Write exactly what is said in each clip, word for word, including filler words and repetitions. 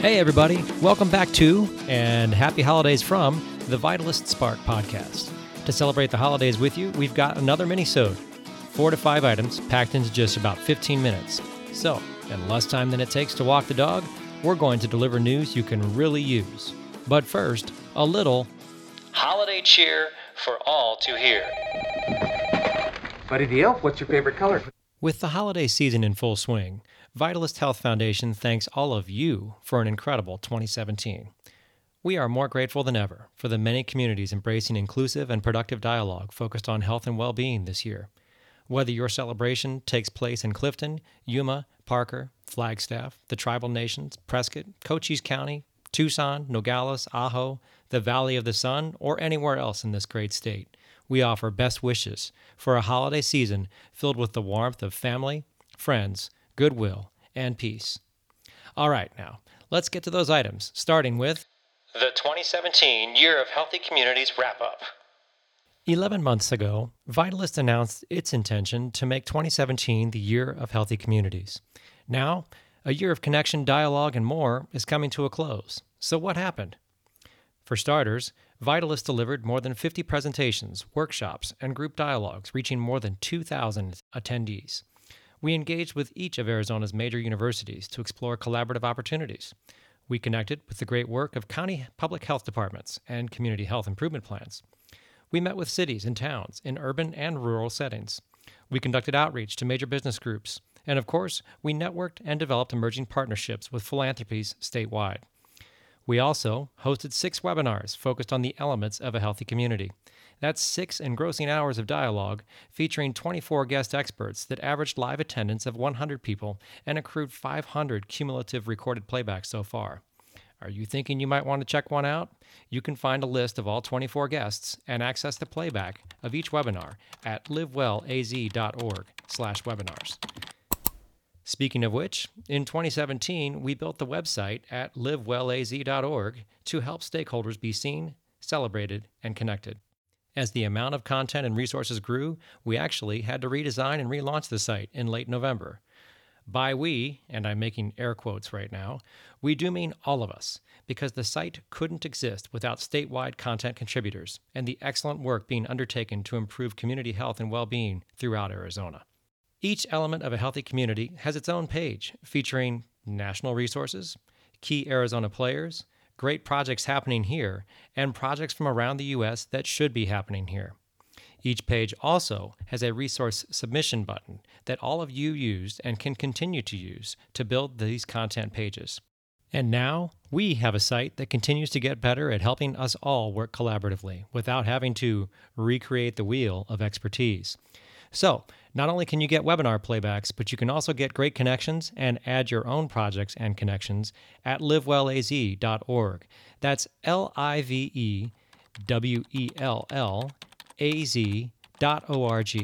Hey, everybody. Welcome back to and happy holidays from the Vitalist Spark podcast. To celebrate the holidays with you, we've got another mini-sode. Four to five items packed into just about fifteen minutes. So, in less time than it takes to walk the dog, we're going to deliver news you can really use. But first, a little holiday cheer for all to hear. Buddy the Elf, what's your favorite color? With the holiday season in full swing, Vitalist Health Foundation thanks all of you for an incredible twenty seventeen. We are more grateful than ever for the many communities embracing inclusive and productive dialogue focused on health and well-being this year. Whether your celebration takes place in Clifton, Yuma, Parker, Flagstaff, the Tribal Nations, Prescott, Cochise County, Tucson, Nogales, Ajo, the Valley of the Sun, or anywhere else in this great state, we offer best wishes for a holiday season filled with the warmth of family, friends, goodwill, and peace. All right, now, let's get to those items, starting with the twenty seventeen Year of Healthy Communities Wrap-Up. Eleven months ago, Vitalist announced its intention to make twenty seventeen the Year of Healthy Communities. Now, a year of connection, dialogue, and more is coming to a close. So what happened? For starters, Vitalist delivered more than fifty presentations, workshops, and group dialogues, reaching more than two thousand attendees. We engaged with each of Arizona's major universities to explore collaborative opportunities. We connected with the great work of county public health departments and community health improvement plans. We met with cities and towns in urban and rural settings. We conducted outreach to major business groups. And of course, we networked and developed emerging partnerships with philanthropies statewide. We also hosted six webinars focused on the elements of a healthy community. That's six engrossing hours of dialogue featuring twenty-four guest experts that averaged live attendance of one hundred people and accrued five hundred cumulative recorded playbacks so far. Are you thinking you might want to check one out? You can find a list of all twenty-four guests and access the playback of each webinar at livewellaz.org slash webinars. Speaking of which, in twenty seventeen, we built the website at livewellaz dot org to help stakeholders be seen, celebrated, and connected. As the amount of content and resources grew, we actually had to redesign and relaunch the site in late November. By we, and I'm making air quotes right now, we do mean all of us, because the site couldn't exist without statewide content contributors and the excellent work being undertaken to improve community health and well-being throughout Arizona. Each element of a healthy community has its own page featuring national resources, key Arizona players, great projects happening here, and projects from around the U S that should be happening here. Each page also has a resource submission button that all of you used and can continue to use to build these content pages. And now, we have a site that continues to get better at helping us all work collaboratively without having to recreate the wheel of expertise. So, not only can you get webinar playbacks, but you can also get great connections and add your own projects and connections at livewellaz dot org. That's L I V E W E L L A Z dot O R G.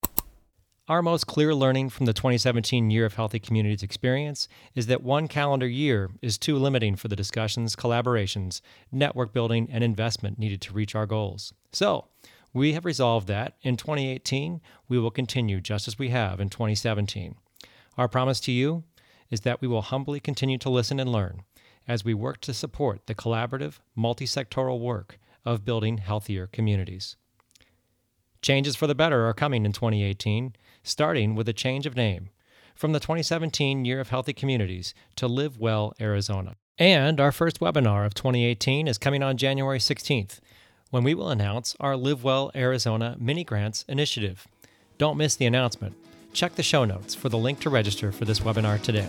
Our most clear learning from the twenty seventeen Year of Healthy Communities experience is that one calendar year is too limiting for the discussions, collaborations, network building, and investment needed to reach our goals. So, we have resolved that in twenty eighteen, we will continue just as we have in twenty seventeen. Our promise to you is that we will humbly continue to listen and learn as we work to support the collaborative, multi-sectoral work of building healthier communities. Changes for the better are coming in twenty eighteen, starting with a change of name from the twenty seventeen Year of Healthy Communities to Live Well Arizona. And our first webinar of twenty eighteen is coming on January sixteenth, when we will announce our Live Well Arizona Mini Grants Initiative. Don't miss the announcement. Check the show notes for the link to register for this webinar today.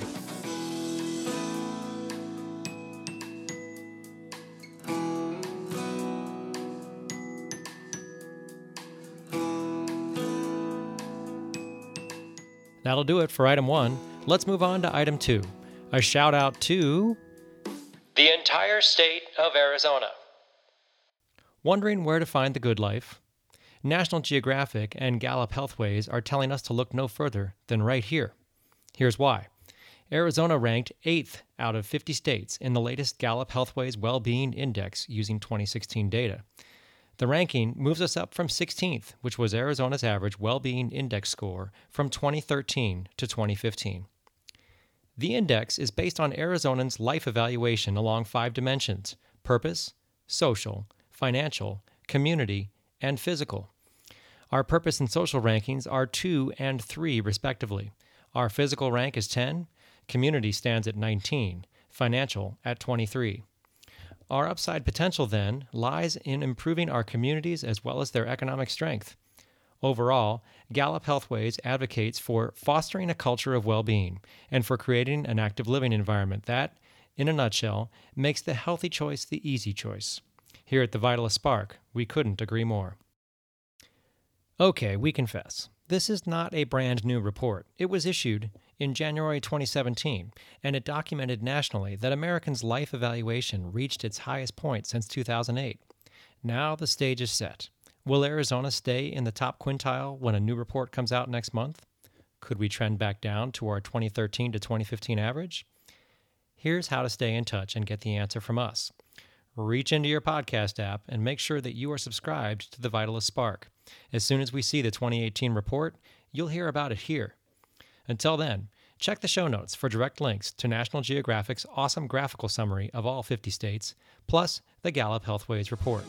That'll do it for item one. Let's move on to item two. A shout out to the entire state of Arizona. Wondering where to find the good life? National Geographic and Gallup Healthways are telling us to look no further than right here. Here's why. Arizona ranked eighth out of fifty states in the latest Gallup Healthways Well-Being Index using twenty sixteen data. The ranking moves us up from sixteenth, which was Arizona's average well-being index score from twenty thirteen to twenty fifteen. The index is based on Arizonans' life evaluation along five dimensions: purpose, social, financial, community, and physical. Our purpose and social rankings are two and three, respectively. Our physical rank is ten, community stands at nineteen, financial at twenty-three. Our upside potential, then, lies in improving our communities as well as their economic strength. Overall, Gallup Healthways advocates for fostering a culture of well-being and for creating an active living environment that, in a nutshell, makes the healthy choice the easy choice. Here at the Vitalist Spark, we couldn't agree more. Okay, we confess, this is not a brand new report. It was issued in January twenty seventeen, and it documented nationally that Americans' life evaluation reached its highest point since two thousand eight. Now the stage is set. Will Arizona stay in the top quintile when a new report comes out next month? Could we trend back down to our twenty thirteen to twenty fifteen average? Here's how to stay in touch and get the answer from us. Reach into your podcast app and make sure that you are subscribed to the Vitalist Spark. As soon as we see the twenty eighteen report, you'll hear about it here. Until then, check the show notes for direct links to National Geographic's awesome graphical summary of all fifty states, plus the Gallup Healthways report.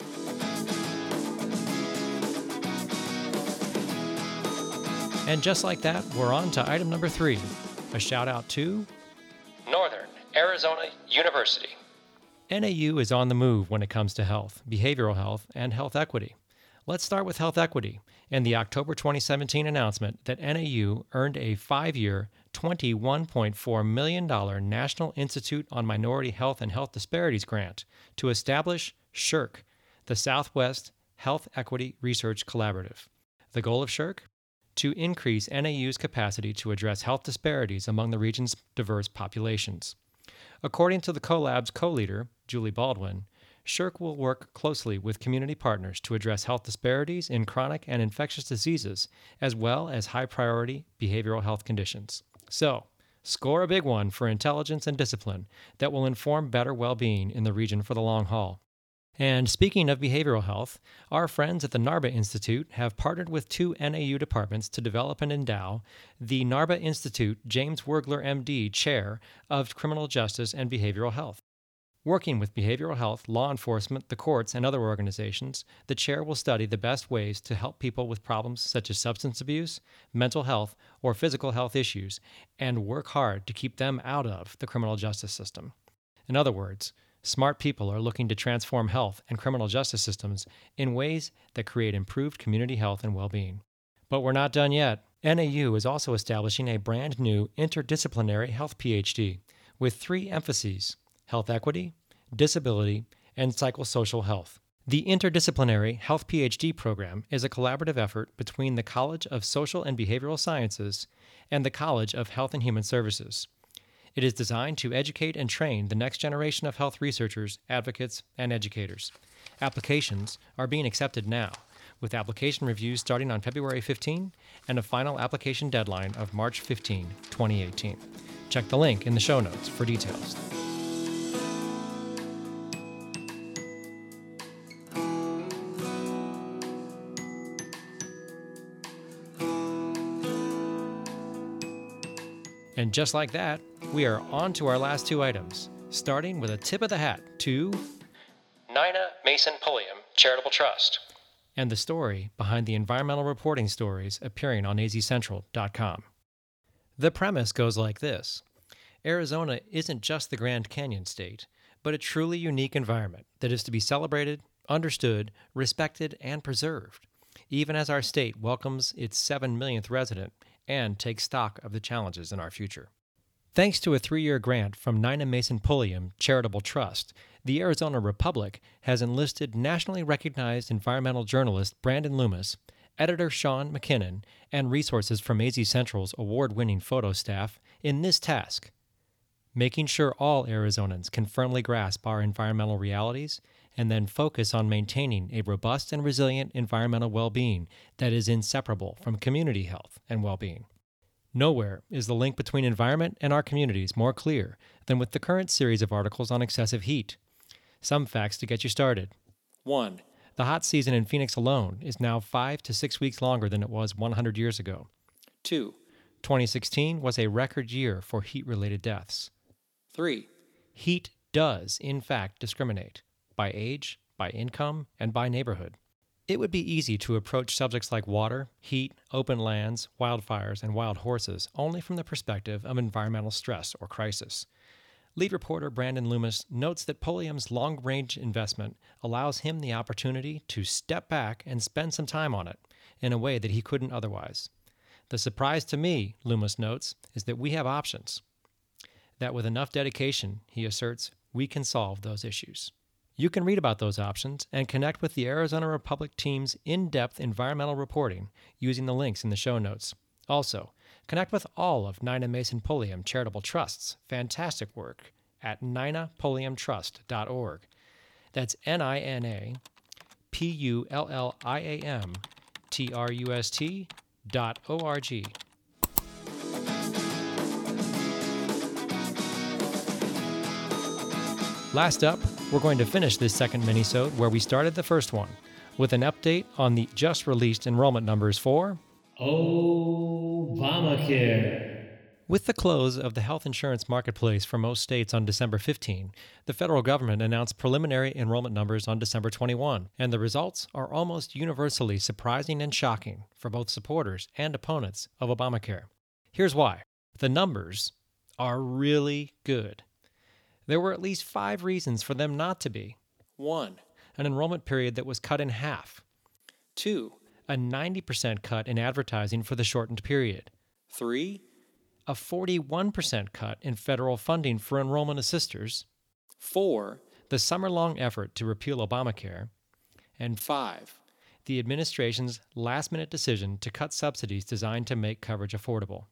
And just like that, we're on to item number three, a shout out to Northern Arizona University. N A U is on the move when it comes to health, behavioral health, and health equity. Let's start with health equity and the October twenty seventeen announcement that N A U earned a five-year, twenty-one point four million dollars National Institute on Minority Health and Health Disparities grant to establish SHIRC, the Southwest Health Equity Research Collaborative. The goal of SHIRC? To increase N A U's capacity to address health disparities among the region's diverse populations. According to the CoLab's co-leader, Julie Baldwin, SHIRC will work closely with community partners to address health disparities in chronic and infectious diseases, as well as high-priority behavioral health conditions. So, score a big one for intelligence and discipline that will inform better well-being in the region for the long haul. And speaking of behavioral health, our friends at the NARBA Institute have partnered with two N A U departments to develop and endow the NARBA Institute James Wurgler, M D, Chair of Criminal Justice and Behavioral Health. Working with behavioral health, law enforcement, the courts, and other organizations, the chair will study the best ways to help people with problems such as substance abuse, mental health, or physical health issues, and work hard to keep them out of the criminal justice system. In other words, smart people are looking to transform health and criminal justice systems in ways that create improved community health and well-being. But we're not done yet. N A U is also establishing a brand new interdisciplinary health P H D with three emphases: health equity, disability, and psychosocial health. The Interdisciplinary Health P H D program is a collaborative effort between the College of Social and Behavioral Sciences and the College of Health and Human Services. It is designed to educate and train the next generation of health researchers, advocates, and educators. Applications are being accepted now, with application reviews starting on February fifteenth and a final application deadline of March fifteenth, twenty eighteen. Check the link in the show notes for details. And just like that, we are on to our last two items, starting with a tip of the hat to Nina Mason Pulliam Charitable Trust and the story behind the environmental reporting stories appearing on A Z Central dot com. The premise goes like this. Arizona isn't just the Grand Canyon state, but a truly unique environment that is to be celebrated, understood, respected, and preserved, even as our state welcomes its seven millionth resident and takes stock of the challenges in our future. Thanks to a three-year grant from Nina Mason Pulliam Charitable Trust, the Arizona Republic has enlisted nationally recognized environmental journalist Brandon Loomis, editor Sean McKinnon, and resources from A Z Central's award-winning photo staff in this task: making sure all Arizonans can firmly grasp our environmental realities and then focus on maintaining a robust and resilient environmental well-being that is inseparable from community health and well-being. Nowhere is the link between environment and our communities more clear than with the current series of articles on excessive heat. Some facts to get you started. One, the hot season in Phoenix alone is now five to six weeks longer than it was one hundred years ago. Two, twenty sixteen was a record year for heat-related deaths. Three, heat does, in fact, discriminate by age, by income, and by neighborhood. It would be easy to approach subjects like water, heat, open lands, wildfires, and wild horses only from the perspective of environmental stress or crisis. Lead reporter Brandon Loomis notes that Pulliam's long-range investment allows him the opportunity to step back and spend some time on it in a way that he couldn't otherwise. The surprise to me, Loomis notes, is that we have options. That with enough dedication, he asserts, we can solve those issues. You can read about those options and connect with the Arizona Republic team's in-depth environmental reporting using the links in the show notes. Also, connect with all of Nina Mason Pulliam Charitable Trust's fantastic work at nina pulliam trust dot org. That's N I N A P U L L I A M T R U S T dot O R G. Last up, we're going to finish this second minisode where we started the first one, with an update on the just-released enrollment numbers for Obamacare. With the close of the health insurance marketplace for most states on December fifteenth, the federal government announced preliminary enrollment numbers on December twenty-first, and the results are almost universally surprising and shocking for both supporters and opponents of Obamacare. Here's why. The numbers are really good. There were at least five reasons for them not to be. One, an enrollment period that was cut in half. Two, a ninety percent cut in advertising for the shortened period. Three, a forty-one percent cut in federal funding for enrollment assisters. Four, the summer-long effort to repeal Obamacare. And five, the administration's last-minute decision to cut subsidies designed to make coverage affordable.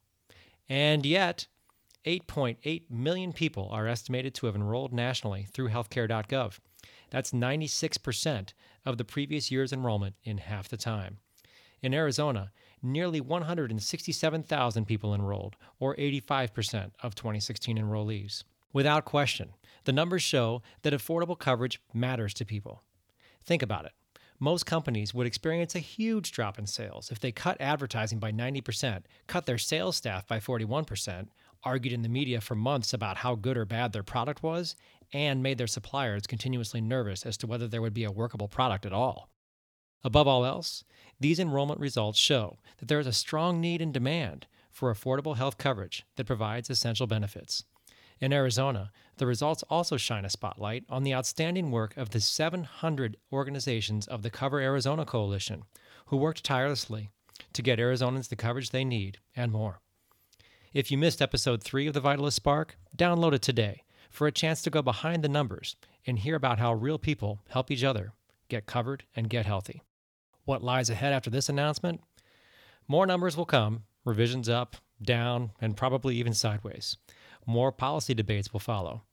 And yet, eight point eight million people are estimated to have enrolled nationally through healthcare dot gov. That's ninety-six percent of the previous year's enrollment in half the time. In Arizona, nearly one hundred sixty-seven thousand people enrolled, or eighty-five percent of twenty sixteen enrollees. Without question, the numbers show that affordable coverage matters to people. Think about it. Most companies would experience a huge drop in sales if they cut advertising by ninety percent, cut their sales staff by forty-one percent, argued in the media for months about how good or bad their product was, and made their suppliers continuously nervous as to whether there would be a workable product at all. Above all else, these enrollment results show that there is a strong need and demand for affordable health coverage that provides essential benefits. In Arizona, the results also shine a spotlight on the outstanding work of the seven hundred organizations of the Cover Arizona Coalition, who worked tirelessly to get Arizonans the coverage they need and more. If you missed episode three of the Vitalist Spark, download it today for a chance to go behind the numbers and hear about how real people help each other get covered and get healthy. What lies ahead after this announcement? More numbers will come, revisions up, down, and probably even sideways. More policy debates will follow,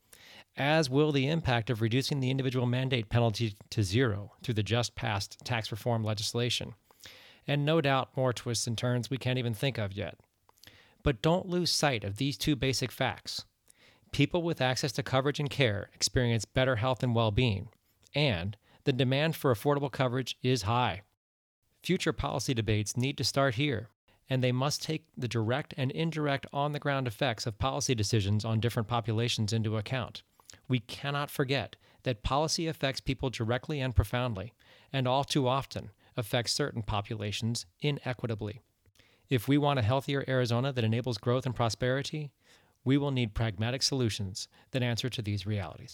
as will the impact of reducing the individual mandate penalty to zero through the just-passed tax reform legislation, and no doubt more twists and turns we can't even think of yet. But don't lose sight of these two basic facts. People with access to coverage and care experience better health and well-being, and the demand for affordable coverage is high. Future policy debates need to start here, and they must take the direct and indirect on-the-ground effects of policy decisions on different populations into account. We cannot forget that policy affects people directly and profoundly, and all too often affects certain populations inequitably. If we want a healthier Arizona that enables growth and prosperity, we will need pragmatic solutions that answer to these realities.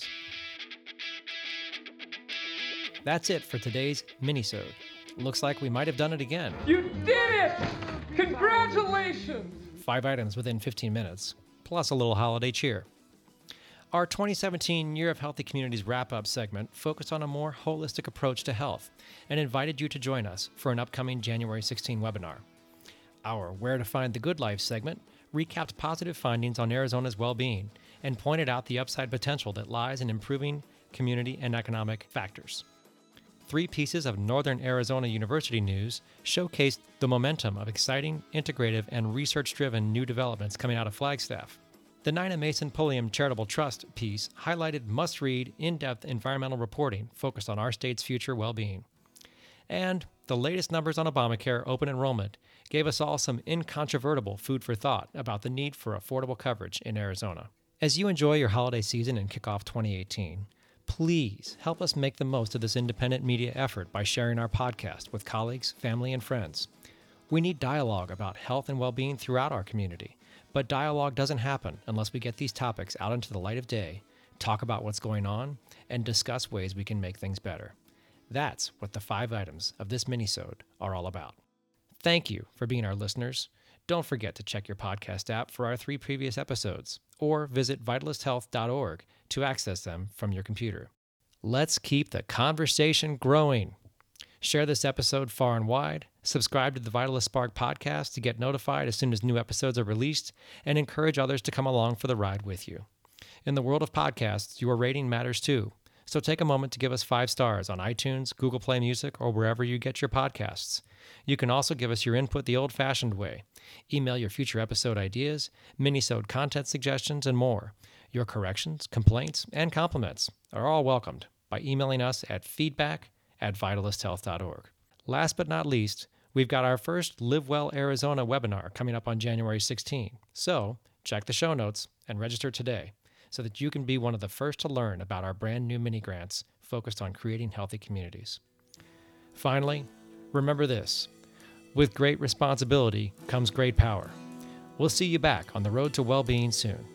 That's it for today's minisode. Looks like we might have done it again. You did it! Congratulations! Five items within fifteen minutes, plus a little holiday cheer. Our twenty seventeen Year of Healthy Communities wrap-up segment focused on a more holistic approach to health and invited you to join us for an upcoming January sixteenth webinar. Our Where to Find the Good Life segment recapped positive findings on Arizona's well-being and pointed out the upside potential that lies in improving community and economic factors. Three pieces of Northern Arizona University news showcased the momentum of exciting, integrative, and research-driven new developments coming out of Flagstaff. The Nina Mason Pulliam Charitable Trust piece highlighted must-read, in-depth environmental reporting focused on our state's future well-being. And the latest numbers on Obamacare open enrollment gave us all some incontrovertible food for thought about the need for affordable coverage in Arizona. As you enjoy your holiday season and kick off twenty eighteen, please help us make the most of this independent media effort by sharing our podcast with colleagues, family, and friends. We need dialogue about health and well-being throughout our community, but dialogue doesn't happen unless we get these topics out into the light of day, talk about what's going on, and discuss ways we can make things better. That's what the five items of this minisode are all about. Thank you for being our listeners. Don't forget to check your podcast app for our three previous episodes, or visit vitalist health dot org to access them from your computer. Let's keep the conversation growing. Share this episode far and wide, subscribe to the Vitalist Spark podcast to get notified as soon as new episodes are released, and encourage others to come along for the ride with you. In the world of podcasts, your rating matters too, so take a moment to give us five stars on iTunes, Google Play Music, or wherever you get your podcasts. You can also give us your input the old-fashioned way. Email your future episode ideas, minisode content suggestions, and more. Your corrections, complaints, and compliments are all welcomed by emailing us at feedback at vitalist health dot org. Last but not least, we've got our first Live Well Arizona webinar coming up on January sixteenth. So check the show notes and register today so that you can be one of the first to learn about our brand new mini grants focused on creating healthy communities. Finally, remember this: with great responsibility comes great power. We'll see you back on the road to well-being soon.